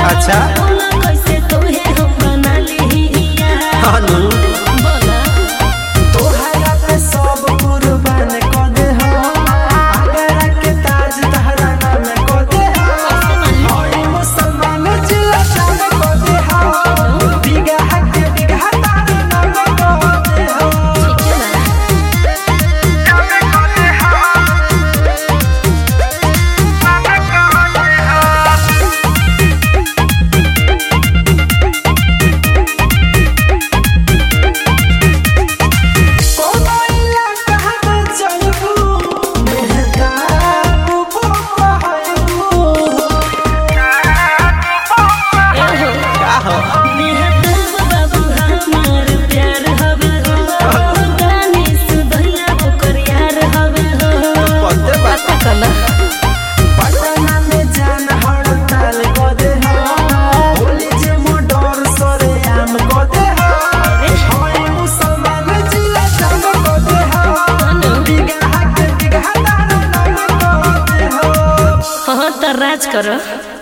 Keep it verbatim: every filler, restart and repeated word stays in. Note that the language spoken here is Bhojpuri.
अच्छा कैसे तोहे हम बना लिया हानू बोला तोहरा पे सब कुर्बान कर दे हो आगरा के ताज तहरा नाम कर दे हो ओए मुसलमान जिला जान कर दे हो बिगा हक बिगा तारा नाम कर दे हो ठीक है ना कोनो इलाका में चलबू मेहदार बुबो कहबू एहो का हो मेहताब बाबू हमार प्यार हवे हो गाने सुधैया ओकर यार हवे हो पते बात पता कला पटना में जान हड़ताल कर दे हो होली जे मोटर सरे आम कर दे हो होए मुसलमान जिला जान कर दे हो बिगा हक बिगा तारा नाम कर दे हो हाँ तो राज करो।